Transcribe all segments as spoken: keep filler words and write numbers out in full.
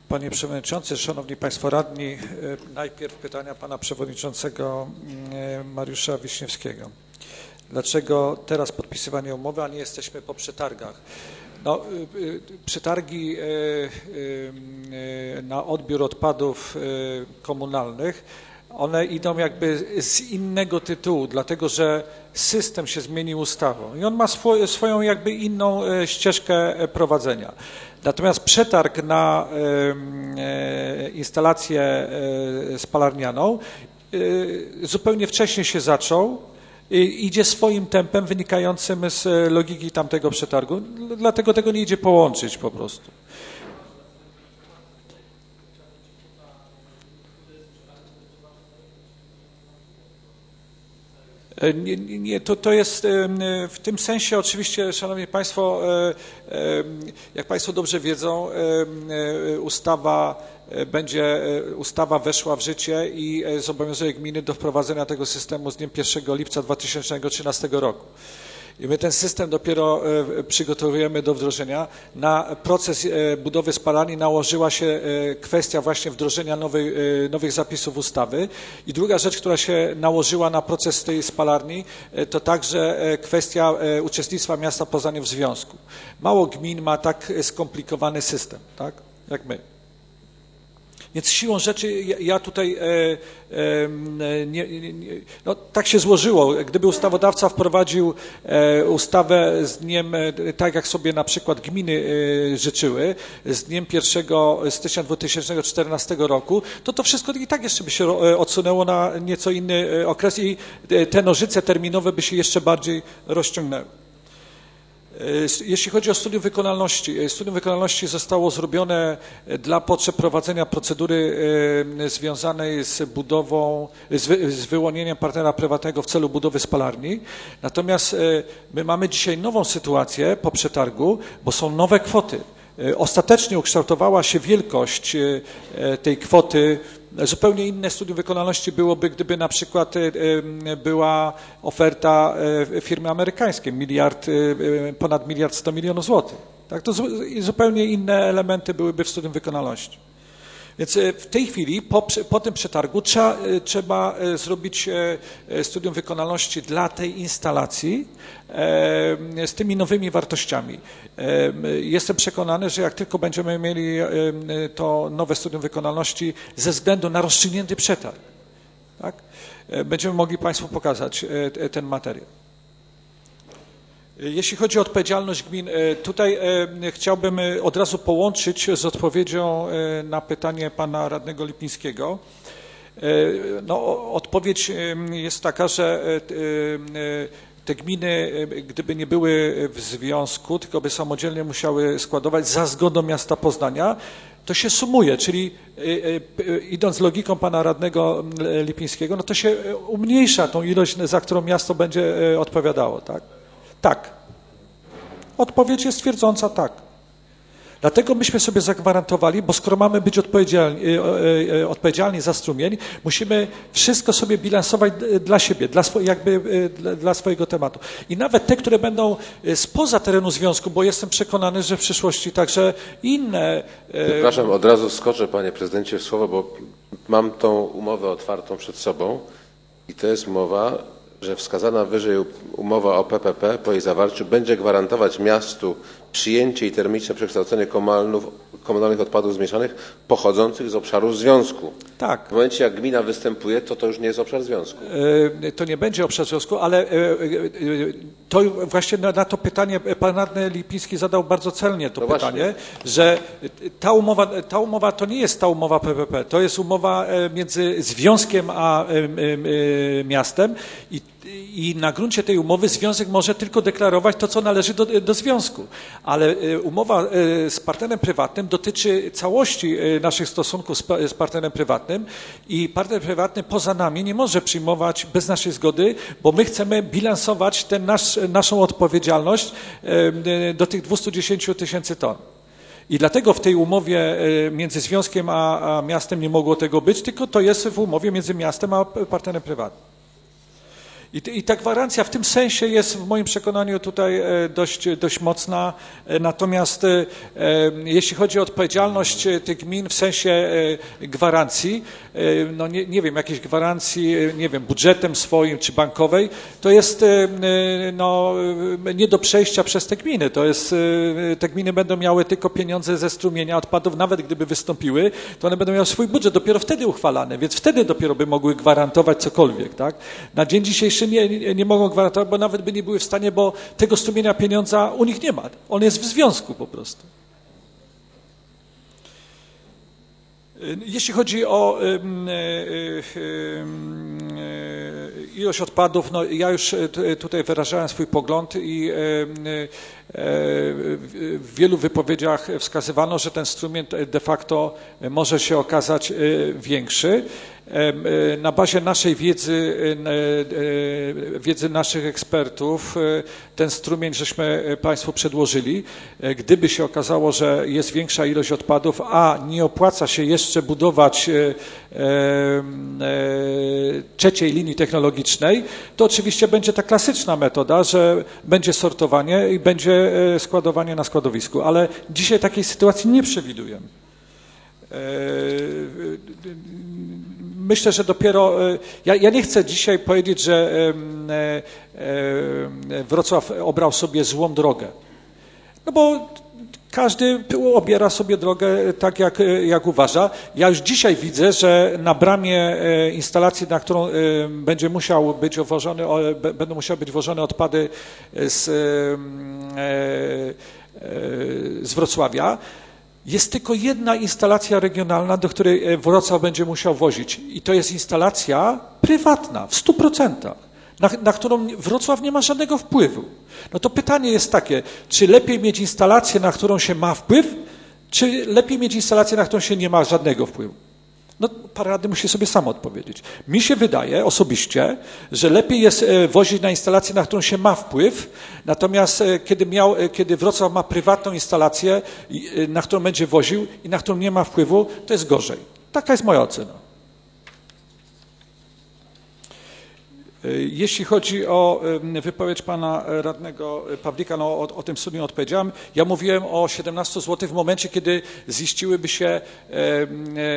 Panie Przewodniczący, Szanowni Państwo Radni, najpierw pytania Pana Przewodniczącego Mariusza Wiśniewskiego. Dlaczego teraz podpisywanie umowy, a nie jesteśmy po przetargach? No, przetargi na odbiór odpadów komunalnych, one idą jakby z innego tytułu, dlatego że system się zmienił ustawą i on ma swój, swoją jakby inną ścieżkę prowadzenia. Natomiast przetarg na instalację spalarnianą zupełnie wcześniej się zaczął, idzie swoim tempem wynikającym z logiki tamtego przetargu, dlatego tego nie idzie połączyć po prostu. Nie, nie, to, to jest w tym sensie oczywiście, Szanowni Państwo, jak Państwo dobrze wiedzą, ustawa będzie, ustawa weszła w życie i zobowiązuje gminy do wprowadzenia tego systemu z dniem pierwszego lipca dwa tysiące trzynastego roku. I my ten system dopiero przygotowujemy do wdrożenia. Na proces budowy spalarni nałożyła się kwestia właśnie wdrożenia nowej, nowych zapisów ustawy. I druga rzecz, która się nałożyła na proces tej spalarni, to także kwestia uczestnictwa miasta Poznania w związku. Mało gmin ma tak skomplikowany system, tak, jak my. Więc siłą rzeczy ja tutaj, e, e, nie, nie, no tak się złożyło, gdyby ustawodawca wprowadził e, ustawę z dniem, tak jak sobie na przykład gminy e, życzyły, z dniem pierwszego stycznia dwa tysiące czternastego roku, to to wszystko i tak jeszcze by się odsunęło na nieco inny okres i te nożyce terminowe by się jeszcze bardziej rozciągnęły. Jeśli chodzi o studium wykonalności, studium wykonalności zostało zrobione dla potrzeb prowadzenia procedury związanej z budową, z wyłonieniem partnera prywatnego w celu budowy spalarni. Natomiast my mamy dzisiaj nową sytuację po przetargu, bo są nowe kwoty. Ostatecznie ukształtowała się wielkość tej kwoty. Zupełnie inne studium wykonalności byłoby, gdyby na przykład była oferta firmy amerykańskiej, miliard, ponad miliard sto milionów złotych. Tak, to zupełnie inne elementy byłyby w studium wykonalności. Więc w tej chwili po, po tym przetargu trzeba, trzeba zrobić studium wykonalności dla tej instalacji z tymi nowymi wartościami. Jestem przekonany, że jak tylko będziemy mieli to nowe studium wykonalności ze względu na rozstrzygnięty przetarg, tak, będziemy mogli Państwu pokazać ten materiał. Jeśli chodzi o odpowiedzialność gmin, tutaj chciałbym od razu połączyć z odpowiedzią na pytanie pana radnego Lipińskiego. No, odpowiedź jest taka, że te gminy, gdyby nie były w związku, tylko by samodzielnie musiały składować za zgodą miasta Poznania, to się sumuje, czyli idąc logiką pana radnego Lipińskiego, no to się umniejsza tą ilość, za którą miasto będzie odpowiadało, tak? Tak. Odpowiedź jest twierdząca tak. Dlatego myśmy sobie zagwarantowali, bo skoro mamy być odpowiedzialni, odpowiedzialni za strumień, musimy wszystko sobie bilansować dla siebie, dla, swo, jakby, dla swojego tematu. I nawet te, które będą spoza terenu związku, bo jestem przekonany, że w przyszłości także inne... Przepraszam, od razu skoczę, panie prezydencie, w słowo, bo mam tą umowę otwartą przed sobą i to jest umowa, że wskazana wyżej umowa o P P P po jej zawarciu będzie gwarantować miastu przyjęcie i termiczne przekształcenie komunalnych odpadów zmieszanych pochodzących z obszaru związku. Tak. W momencie, jak gmina występuje, to to już nie jest obszar związku. To nie będzie obszar związku, ale to właśnie na to pytanie pan radny Lipiński zadał bardzo celnie to no pytanie, właśnie. Że ta umowa, ta umowa to nie jest ta umowa P P P, to jest umowa między związkiem a miastem i I na gruncie tej umowy związek może tylko deklarować to, co należy do, do związku. Ale umowa z partnerem prywatnym dotyczy całości naszych stosunków z, z partnerem prywatnym i partner prywatny poza nami nie może przyjmować bez naszej zgody, bo my chcemy bilansować ten nasz, naszą odpowiedzialność do tych dwustu dziesięciu tysięcy ton. I dlatego w tej umowie między związkiem a, a miastem nie mogło tego być, tylko to jest w umowie między miastem a partnerem prywatnym. I, I ta gwarancja w tym sensie jest w moim przekonaniu tutaj dość, dość mocna, natomiast jeśli chodzi o odpowiedzialność tych gmin w sensie gwarancji, no nie, nie wiem, jakiejś gwarancji, nie wiem, budżetem swoim czy bankowej, to jest no, nie do przejścia przez te gminy. To jest, te gminy będą miały tylko pieniądze ze strumienia odpadów, nawet gdyby wystąpiły, to one będą miały swój budżet dopiero wtedy uchwalany, więc wtedy dopiero by mogły gwarantować cokolwiek, tak? Na dzień dzisiejszy nie, nie, nie mogą gwarantować, bo nawet by nie były w stanie, bo tego strumienia pieniądza u nich nie ma. On jest w związku po prostu. Jeśli chodzi o ilość odpadów, no ja już tutaj wyrażałem swój pogląd i w wielu wypowiedziach wskazywano, że ten strumień de facto może się okazać większy. Na bazie naszej wiedzy, wiedzy naszych ekspertów, ten strumień żeśmy Państwu przedłożyli. Gdyby się okazało, że jest większa ilość odpadów, a nie opłaca się jeszcze budować trzeciej linii technologicznej, to oczywiście będzie ta klasyczna metoda, że będzie sortowanie i będzie składowanie na składowisku, ale dzisiaj takiej sytuacji nie przewidujemy. Myślę, że dopiero, ja, ja nie chcę dzisiaj powiedzieć, że Wrocław obrał sobie złą drogę, no bo każdy obiera sobie drogę tak, jak, jak uważa. Ja już dzisiaj widzę, że na bramie instalacji, na którą będzie musiał być wwożony, będą musiały być wwożone odpady z, z Wrocławia, jest tylko jedna instalacja regionalna, do której Wrocław będzie musiał wozić. I to jest instalacja prywatna, w stu procentach, na, na którą Wrocław nie ma żadnego wpływu. No to pytanie jest takie, czy lepiej mieć instalację, na którą się ma wpływ, czy lepiej mieć instalację, na którą się nie ma żadnego wpływu? No parę rady musi sobie sam odpowiedzieć. Mi się wydaje osobiście, że lepiej jest wozić na instalację, na którą się ma wpływ, natomiast kiedy, miał, kiedy Wrocław ma prywatną instalację, na którą będzie woził i na którą nie ma wpływu, to jest gorzej. Taka jest moja ocena. Jeśli chodzi o wypowiedź pana radnego Pawlika, no o, o tym studium odpowiedziałem. Ja mówiłem o siedemnastu złotych w momencie, kiedy ziściłyby się e, e,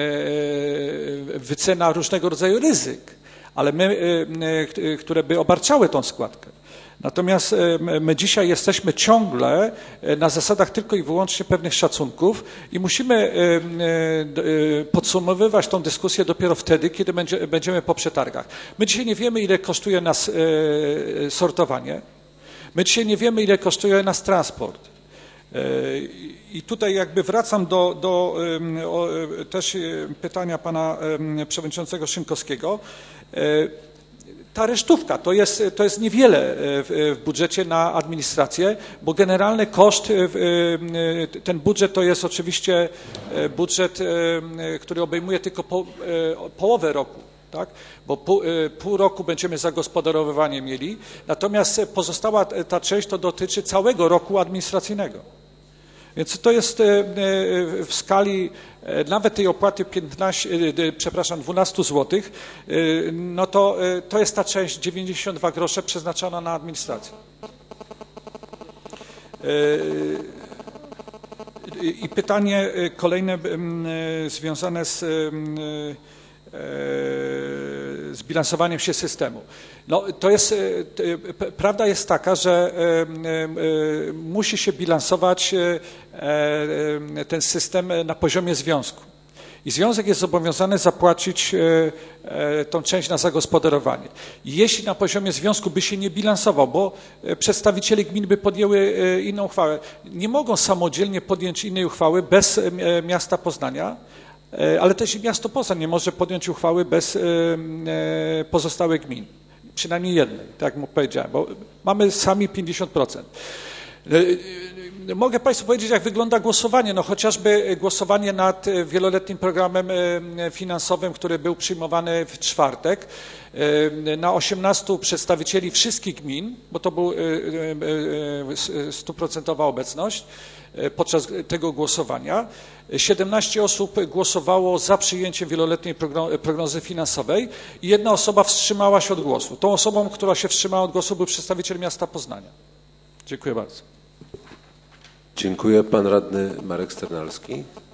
wycena różnego rodzaju ryzyk, ale my, e, które by obarczały tą składkę. Natomiast my dzisiaj jesteśmy ciągle na zasadach tylko i wyłącznie pewnych szacunków i musimy podsumowywać tą dyskusję dopiero wtedy, kiedy będziemy po przetargach. My dzisiaj nie wiemy, ile kosztuje nas sortowanie. My dzisiaj nie wiemy, ile kosztuje nas transport. I tutaj jakby wracam do, do też pytania pana przewodniczącego Szynkowskiego. Ta resztówka to jest, to jest niewiele w, w budżecie na administrację, bo generalny koszt, ten budżet to jest oczywiście budżet, który obejmuje tylko po, połowę roku, tak? Bo pół, pół roku będziemy zagospodarowywanie mieli, natomiast pozostała ta część to dotyczy całego roku administracyjnego. Więc to jest w skali nawet tej opłaty piętnaście, przepraszam, dwanaście złotych, no to, to jest ta część dziewięćdziesiąt dwa grosze przeznaczona na administrację. I pytanie kolejne związane z, z bilansowaniem się systemu. No, to jest, prawda jest taka, że musi się bilansować ten system na poziomie związku. I związek jest zobowiązany zapłacić tą część na zagospodarowanie. I jeśli na poziomie związku by się nie bilansował, bo przedstawiciele gmin by podjęły inną uchwałę, nie mogą samodzielnie podjąć innej uchwały bez miasta Poznania, ale też i miasto Poznań nie może podjąć uchwały bez pozostałych gmin. Przynajmniej jednej, tak jak mu powiedziałem, bo mamy sami pięćdziesiąt procent. Mogę Państwu powiedzieć, jak wygląda głosowanie. No chociażby głosowanie nad wieloletnim programem finansowym, który był przyjmowany w czwartek. Na osiemnastu przedstawicieli wszystkich gmin, bo to była stuprocentowa obecność podczas tego głosowania. siedemnaście osób głosowało za przyjęciem wieloletniej prognozy finansowej i jedna osoba wstrzymała się od głosu. Tą osobą, która się wstrzymała od głosu, był przedstawiciel miasta Poznania. Dziękuję bardzo. Dziękuję. Pan radny Marek Sternalski.